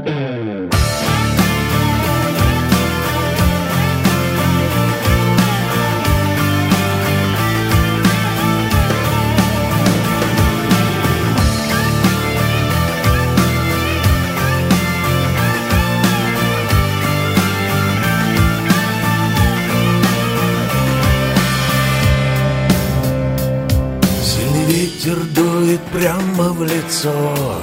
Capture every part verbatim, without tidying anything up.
Ветер дует прямо в лицо,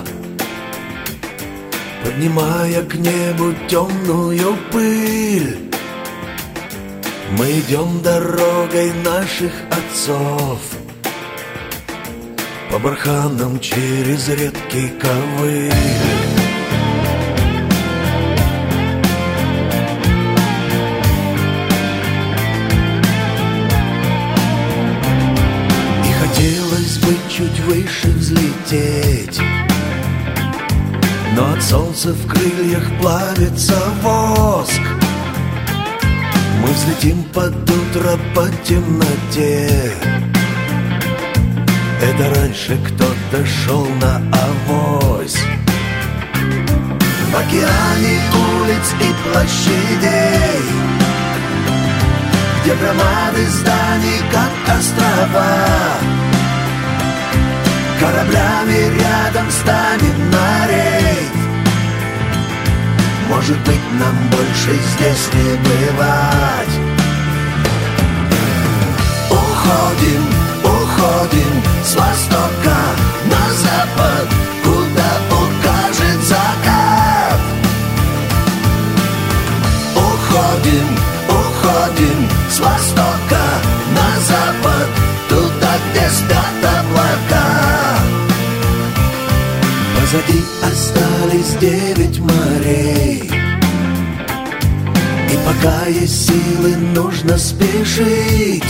поднимая к небу темную пыль. Мы идем дорогой наших отцов, по барханам через редкий ковыль. Хотелось бы чуть выше взлететь, но от солнца в крыльях плавится воск. Мы взлетим под утро по темноте. Это раньше кто-то шел на авось. В океане улиц и площадей, где громады зданий, как острова, кораблями рядом станем на рейд. Может быть, нам больше здесь не бывать. Уходим, уходим с востока на запад, куда укажет закат. Уходим, уходим с востока на запад, туда, где спят облака. Позади остались девять морей, и пока есть силы, нужно спешить.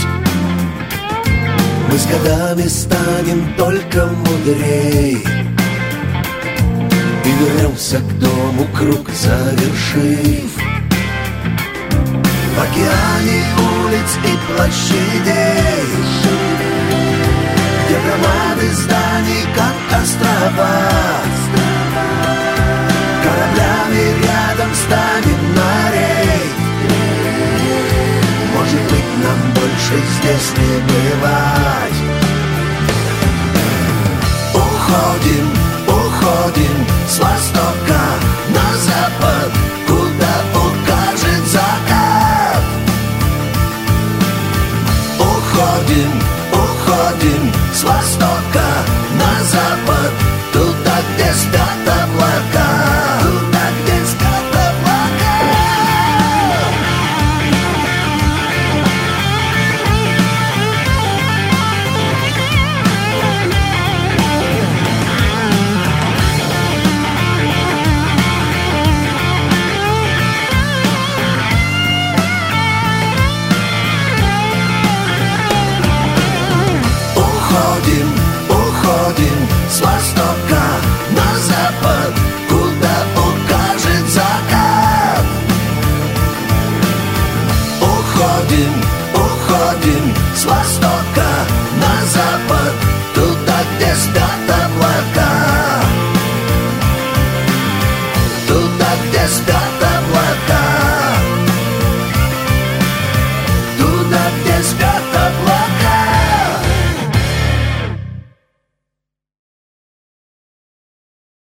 Мы с годами станем только мудрей и вернемся к дому, круг завершив. В океане улиц и площадей, где громады зданий, как острова, кораблями рядом станем на рейд. Может быть, нам больше здесь не бывать.